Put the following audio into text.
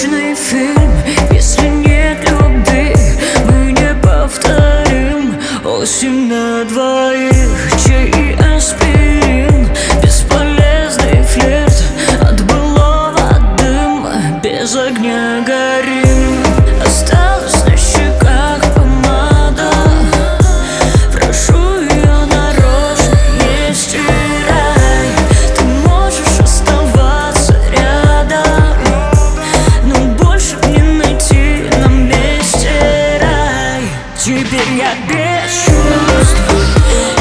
скучный фильм. Если нет любви, мы не повторим. Осень на двоих, чай и аспирин. Бесполезный флирт, от былого дым. Без огня горим. Осталась на щеках помада. Прошу ее нарочно не стирай. Ты можешь оставаться рядом, но больше не найти нам месте рай. Теперь я без чувств.